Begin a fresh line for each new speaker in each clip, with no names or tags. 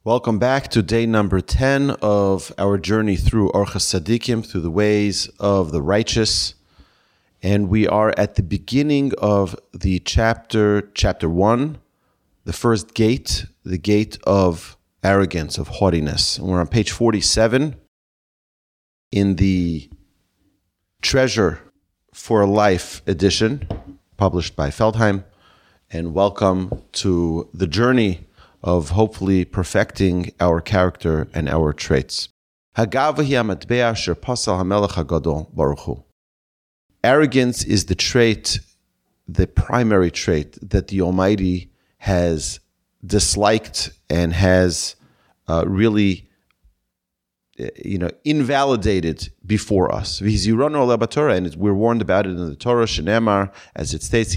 Welcome back to day number 10 of our journey through Orchos Tzadikim, through the ways of the righteous. And we are at the beginning of the chapter 1, the first gate, the gate of arrogance, of haughtiness. And we're on page 47 in the Treasure for a Life edition, published by Feldheim. And welcome to the journey of hopefully perfecting our character and our traits. Arrogance is the trait, the primary trait that the Almighty has disliked and has really invalidated before us. And we're warned about it in the Torah, Shenemar, as it states,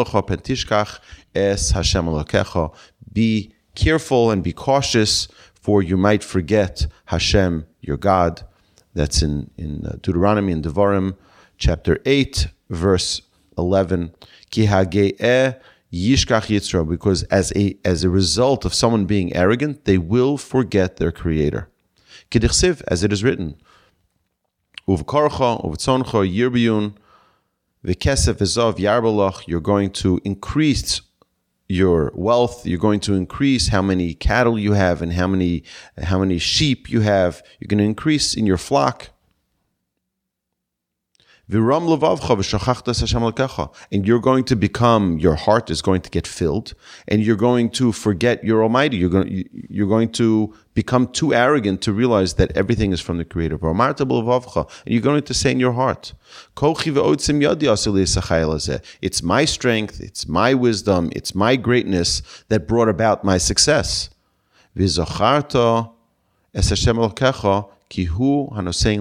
be careful and be cautious, for you might forget Hashem, your God. That's in Deuteronomy and Devarim, chapter 8, verse 11. Ki hage'eh yishkach yitzro, because as a result of someone being arrogant, they will forget their Creator. Kedichsiv, as it is written, Uvkarcha, uvtzoncha, yirbiyun, v'kesef v'zav yarbalach, you're going to increase your wealth, you're going to increase how many cattle you have and how many sheep you have. You're going to increase in your flock. And you're going to become, your heart is going to get filled, and you're going to forget your Almighty. You're going to become too arrogant to realize that everything is from the Creator. And you're going to say in your heart, it's my strength, it's my wisdom, it's my greatness that brought about my success. And you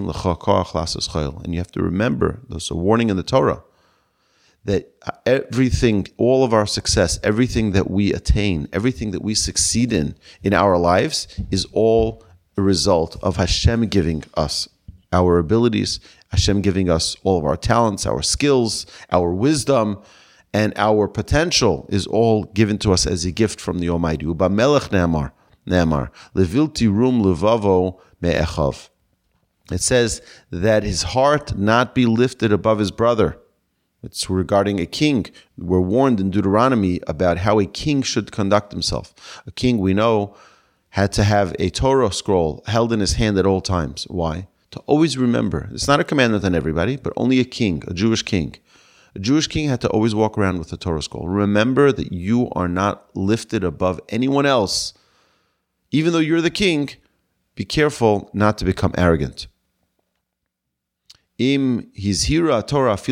have to remember, there's a warning in the Torah, that everything, all of our success, everything that we attain, everything that we succeed in our lives is all a result of Hashem giving us our abilities, Hashem giving us all of our talents, our skills, our wisdom, and our potential is all given to us as a gift from the Almighty. Uba melech ne'amar, levilti rum levavo me'echav. It says that his heart not be lifted above his brother. It's regarding a king. We're warned in Deuteronomy about how a king should conduct himself. A king, we know, had to have a Torah scroll held in his hand at all times. Why? To always remember. It's not a commandment on everybody, but only a king, a Jewish king. A Jewish king had to always walk around with the Torah scroll. Remember that you are not lifted above anyone else. Even though you're the king, be careful not to become arrogant. If the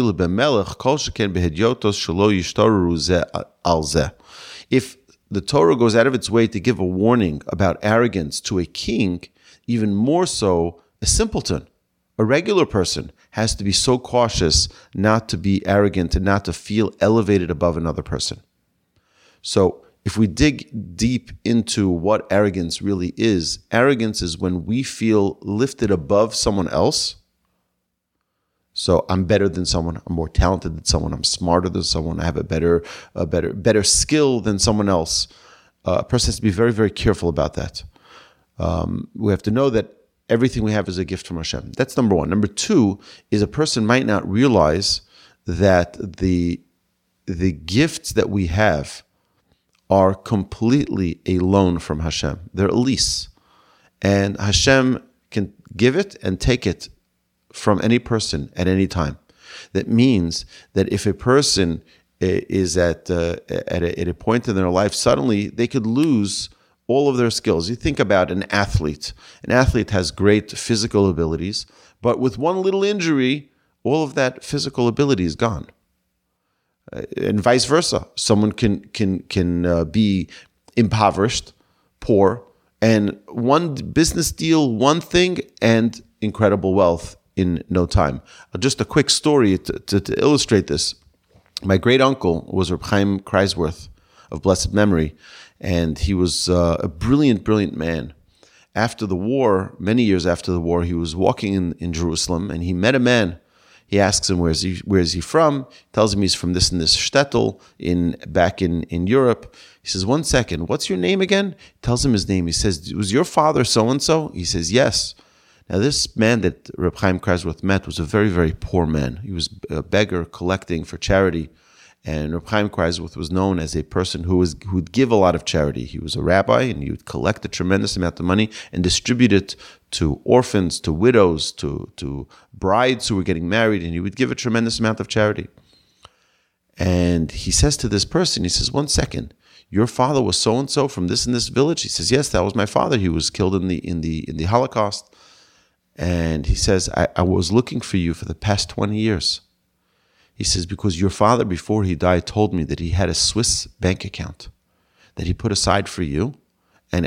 Torah goes out of its way to give a warning about arrogance to a king, even more so, a simpleton, a regular person, has to be so cautious not to be arrogant and not to feel elevated above another person. So, if we dig deep into what arrogance really is when we feel lifted above someone else. So I'm better than someone, I'm more talented than someone, I'm smarter than someone, I have a better skill than someone else. A person has to be very, very careful about that. We have to know that everything we have is a gift from Hashem. That's number one. Number two is a person might not realize that the gifts that we have are completely a loan from Hashem. They're a lease. And Hashem can give it and take it from any person at any time. That means that if a person is at a point in their life, suddenly they could lose all of their skills. You think about an athlete. An athlete has great physical abilities, but with one little injury, all of that physical ability is gone. And vice versa. Someone can be impoverished, poor, and one business deal, one thing, and incredible wealth in no time. Just a quick story to illustrate this. My great uncle was Reb Chaim Kreisworth of blessed memory, and he was a brilliant, brilliant man. After the war, many years after the war, he was walking in Jerusalem, and he met a man. He asks him, where is he from? He tells him he's from this and this shtetl back in Europe. He says, 1 second, what's your name again? He tells him his name. He says, was your father so-and-so? He says, yes. Now, this man that Reb Chaim Kreiswirth met was a very, very poor man. He was a beggar collecting for charity. And Reb Chaim Kreiswirth was known as a person who would give a lot of charity. He was a rabbi, and he would collect a tremendous amount of money and distribute it to orphans, to widows, to brides who were getting married, and he would give a tremendous amount of charity. And he says to this person, he says, 1 second, your father was so-and-so from this and this village? He says, yes, that was my father. He was killed in the Holocaust. And he says, I was looking for you for the past 20 years. He says, because your father, before he died, told me that he had a Swiss bank account that he put aside for you. And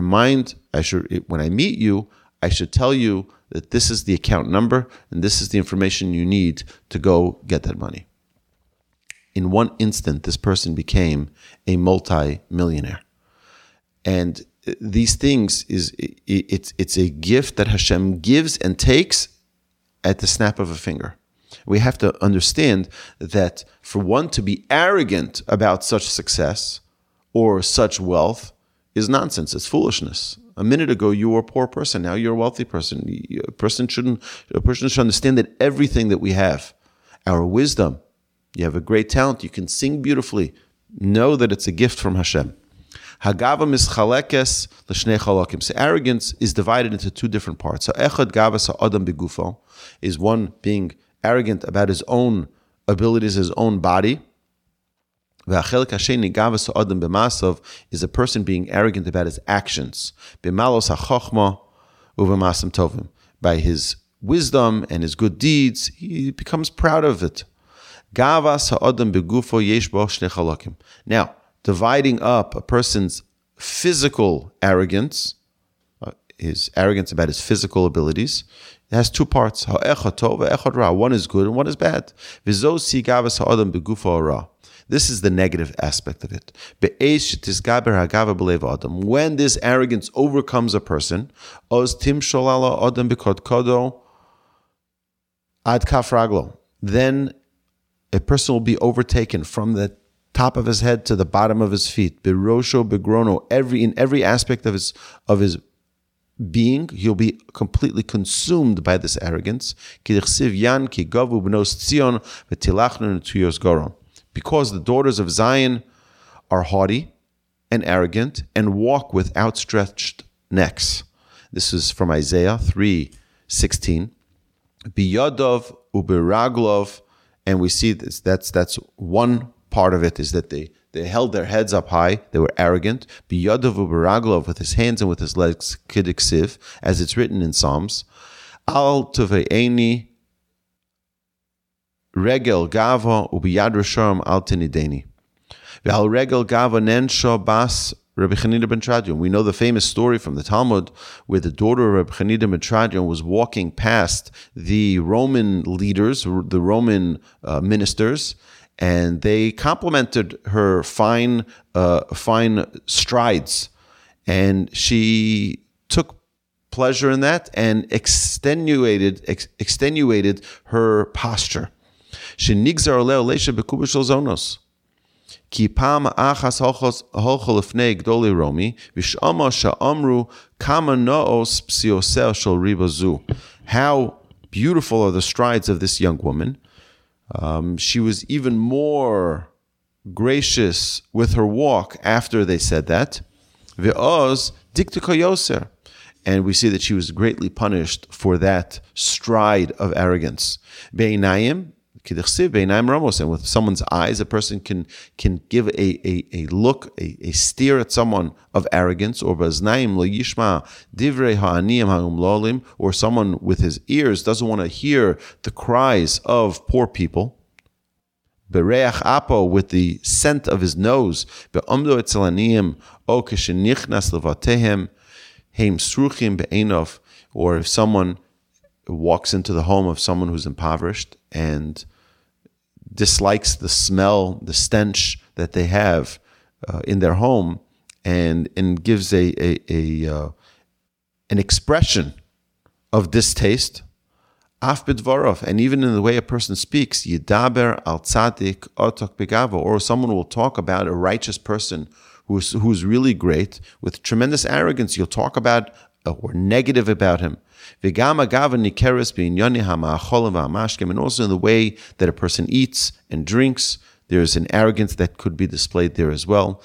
when I meet you, I should tell you that this is the account number and this is the information you need to go get that money. In one instant, this person became a multi-millionaire. And these things, it's a gift that Hashem gives and takes at the snap of a finger. We have to understand that for one to be arrogant about such success or such wealth is nonsense. It's foolishness. A minute ago, you were a poor person. Now you're a wealthy person. A person should understand that everything that we have, our wisdom, you have a great talent, you can sing beautifully, know that it's a gift from Hashem. Hagava mischalekes l'shnei chalakim. So arrogance is divided into two different parts. So echad gavas ha'adam begufo is one being arrogant about his own abilities, his own body. V'achelik hasheni gavas ha'adam b'masav is a person being arrogant about his actions. B'malos ha'chochma u'b'masam tovim. By his wisdom and his good deeds, he becomes proud of it. Gavas ha'adam begufo yesh bo shnei chalakim. Now, dividing up a person's physical arrogance, his arrogance about his physical abilities, it has two parts. Ha'echad tov ve'echad ra. One is good and one is bad. V'zo si gavas ha'adam begufo ra. This is the negative aspect of it. Be'esh tisgaber ha'gava b'lev adam. When this arrogance overcomes a person, oz timshol ala adam b'kodkodo ad kaf raglo. Then a person will be overtaken from the top of his head to the bottom of his feet. Birosho, begrono, in every aspect of his being, he'll be completely consumed by this arrogance. Because the daughters of Zion are haughty and arrogant and walk with outstretched necks. This is from Isaiah 3:16. Biyadov ubiraglov, and we see this. That's one part of it, is that they held their heads up high. They were arrogant. Biyadav uberaglov, with his hands and with his legs, kidiksiv, as it's written in Psalms. Al teve'eni regel gava ubiyad risham al tinideni. Ve'al regel gava nensha bas Rabbi Chanina ben Tradion. We know the famous story from the Talmud where the daughter of Rabbi Chanina ben Tradion was walking past the Roman leaders, the Roman ministers, and they complimented her fine strides, and she took pleasure in that and extenuated her posture. She nigzar oleh olesha bekuba shel zonos. Ki pam achas holchol lefnei gdoli romi v'shama sha'amru kama noos psiosel shel ribazu. How beautiful are the strides of this young woman. She was even more gracious with her walk after they said that. Ve'oz diktika yoser. And we see that she was greatly punished for that stride of arrogance. Be'inayim, kidichsiv be'inayim ramos. And with someone's eyes, a person can give a look, a steer at someone of arrogance, or b'aznayim lo yishma divrei ha'aniyim ha'umlolim, or someone with his ears doesn't want to hear the cries of poor people. Bereach apo, with the scent of his nose. Be'omdo etzel aniyim o k'shenichnas levatehem heim sruchim be'enov. Or if someone walks into the home of someone who's impoverished and dislikes the smell, the stench that they have in their home, and gives an expression of distaste. Af bidvarov, and even in the way a person speaks, yidaber al tzadik otok begavo, or someone will talk about a righteous person who's really great with tremendous arrogance. You'll talk about or negative about him. And also in the way that a person eats and drinks, there's an arrogance that could be displayed there as well.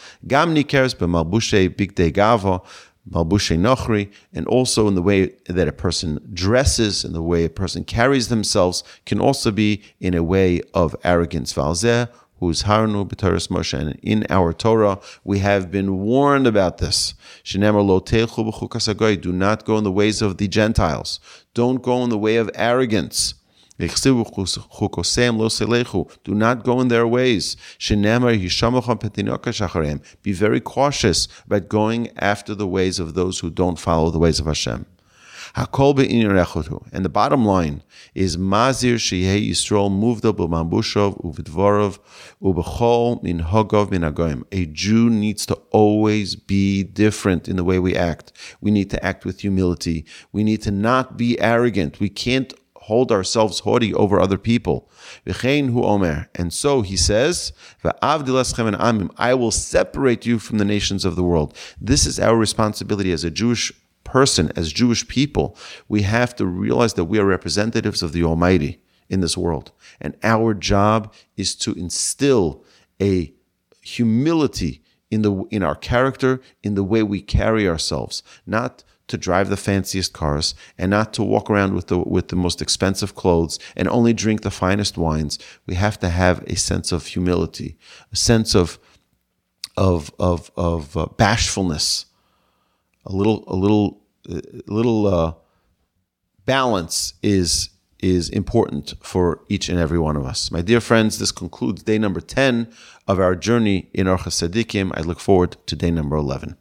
Malbushe Nochri, and also in the way that a person dresses and the way a person carries themselves can also be in a way of arrogance. Valzeh, who's Harnu b'Torah Moshe, and in our Torah we have been warned about this. Shenemar lo teilchu b'chukas hagoy, do not go in the ways of the Gentiles. Don't go in the way of arrogance. Do not go in their ways. Be very cautious about going after the ways of those who don't follow the ways of Hashem. And the bottom line is Mazir Shehei Yisrael Muvda B'Mambushov Uvidvorov Ubechol Min Hogov Min Hagoyim. A Jew needs to always be different in the way we act. We need to act with humility. We need to not be arrogant. We can't hold ourselves haughty over other people. And so he says, I will separate you from the nations of the world. This is our responsibility as a Jewish person, as Jewish people. We have to realize that we are representatives of the Almighty in this world. And our job is to instill a humility in our character, in the way we carry ourselves, not to drive the fanciest cars and not to walk around with the most expensive clothes and only drink the finest wines. We have to have a sense of humility, a sense of bashfulness, a little balance is important for each and every one of us. My dear friends, this concludes day number 10 of our journey in Orchos Tzadikim. I look forward to day number 11.